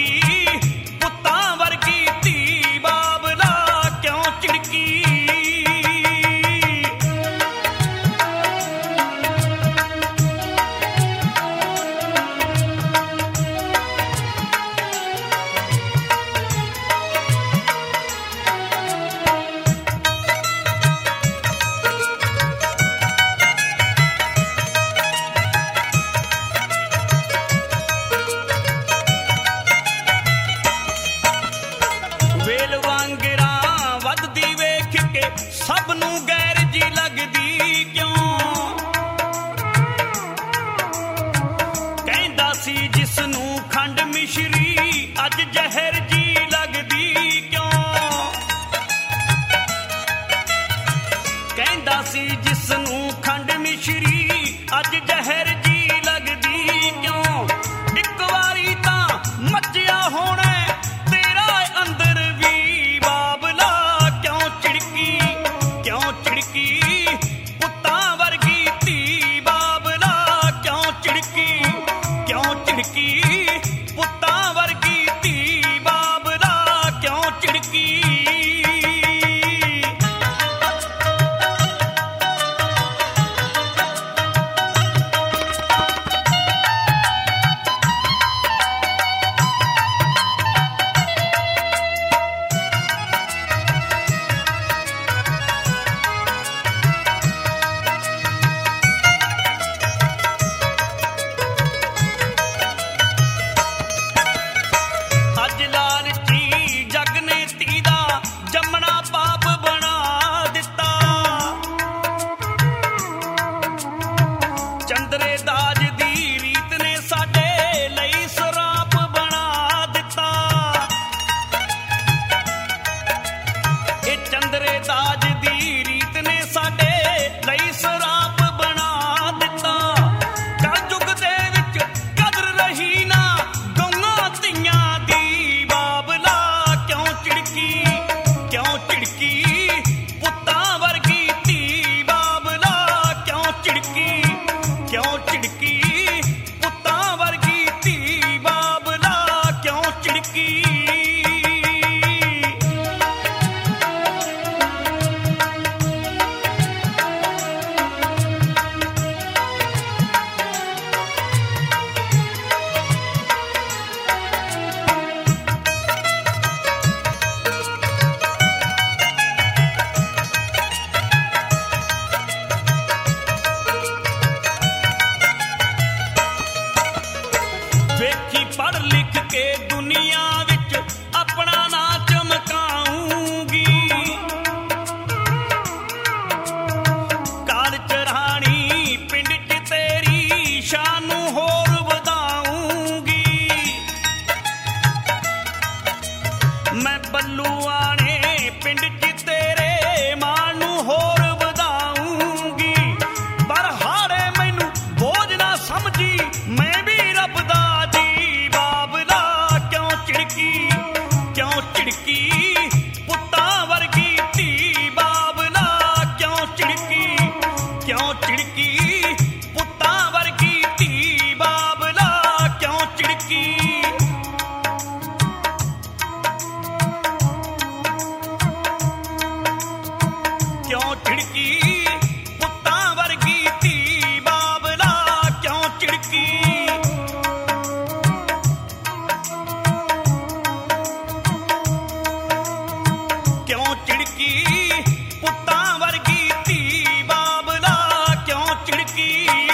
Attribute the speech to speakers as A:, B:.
A: ਝਿੜਕੀ ਪੁੱਤਾਂ ਵਰਗੀ ਧੀ ਬਾਬਲਾ ਕਿਉਂ ਝਿੜਕੀ। ਵੇਲ ਵਾਂਗਰਾਂ ਵੱਧਦੀ ਵੇਖ ਕੇ ਸਭ ਨੂੰ ਗੈਰ ਜੀ ਲੱਗਦੀ ਕਿਉਂ। ਕਹਿੰਦਾ ਸੀ ਜਿਸ ਨੂੰ ਖੰਡ ਮਿਸ਼ਰੀ ਅੱਜ ਜ਼ਹਿਰ ਜੀ ਲੱਗਦੀ ਕਿਉਂ। ਕਹਿੰਦਾ ਸੀ ਜਿਸ ਨੂੰ ਖੰਡ ਮਿਸ਼ਰੀ ਅੱਜ ਜ਼ਹਿਰ ਜੀ ਲੱਗਦੀ ਕਿਉਂ। ਇੱਕ ਵਾਰੀ ਤਾਂ ਮੱਚਿਆ ਹੋਣਾ ਅੰਦਰ ਵੀ ਬਾਬਲਾ ਕਿਉਂ ਝਿੜਕੀ ਕਿਉਂ ਝਿੜਕੀ ਪੁੱਤਾਂ ਵਰਗੀ ਧੀ ਬਾਬਲਾ ਕਿਉਂ ਝਿੜਕੀ ਕਿਉਂ ਝਿੜਕੀ ਪੁੱਤਾਂ ਵਰਗੀ ਧੀ ਬਾਬਲਾ ਕਿਉਂ ਝਿੜਕੀ। ਅੱਜ ਲਾਲਚੀ ਜੱਗ ਨੇ ਧੀ ਦਾ ਜੰਮਣਾ ਪਾਪ ਬਣਾ ਦਿੱਤਾ। ਚੰਦਰੇ ਦਾਜ ਦੀ ਰੀਤ ਨੇ ਸਾਡੇ ਲਈ ਸਰਾਪ ਬਣਾ ਦਿੱਤਾ। ਇਹ ਚੰਦਰੇ ਦਾਜ ਦੀ ਰੀਤ ਨੇ ਸਾਡੇ ਲਈ ਸਰਾਪ ਬਣਾ ਦਿੱਤਾ। ਕਲਯੁੱਗ ਦੇ ਵਿੱਚ ਕਦਰ ਰਹੀ ਨਾ ਗਊਆਂ ਧੀਆਂ ਦੀ ਬਾਬਲਾ ਕਿਉਂ ਝਿੜਕੀ ਕਿਉਂ ਝਿੜਕੀ ਪੁੱਤਾਂ ਵਰਗੀ ਧੀ ਬਾਬਲਾ ਕਿਉਂ ਝਿੜਕੀ ਕਿਉਂ ਝਿੜਕੀ ਪੁੱਤਾਂ ਵਰਗੀ ਧੀ ਬਾਬਲਾ ਕਿਉਂ ਝਿੜਕੀ। ਵੇਖੀ ਪੜ੍ਹ ਲਿਖ ਕੇ ਦੁਨੀਆ ਵਿੱਚ ਆਪਣਾ ਨਾਂ ਚਮਕਾਊਂਗੀ। ਕਾਲ ਚੜਾਣੀ ਪਿੰਡ 'ਚ ਤੇਰੀ ਸ਼ਾਨ ਨੂੰ ਹੋਰ ਵਧਾਊਂਗੀ। ਮੈਂ ਬੱਲੂਆਣੇ ਪਿੰਡ 'ਚ ਤੇਰੇ ਮਾਣ ਨੂੰ ਹੋਰ ਵਧਾਊਂਗੀ। ਪਰ ਹਾਰੇ ਮੈਨੂੰ ਬੋਝ ਨਾ ਸਮਝੀ ਮੈਂ ਵੀ ਰੱਬ ਦਾ ਕਿਉਂ ਝਿੜਕੀ ਪੁੱਤਾਂ ਵਰਗੀ ਧੀ ਬਾਬਲਾ ਕਿਉਂ ਝਿੜਕੀ ਕਿਉਂ ਝਿੜਕੀ ਪੁੱਤਾਂ ਵਰਗੀ ਧੀ ਬਾਬਲਾ ਕਿਉਂ ਝਿੜਕੀ। ਕਿਉਂ ਝਿੜਕੀ ਪੁੱਤਾਂ ਵਰਗੀ ਧੀ ਬਾਬਲਾ ਕਿਉਂ ਝਿੜਕੀ। ਕਿਉਂ ਝਿੜਕੀ ਪੁੱਤਾਂ ਵਰਗੀ ਧੀ ਬਾਬਲਾ ਕਿਉਂ ਝਿੜਕੀ।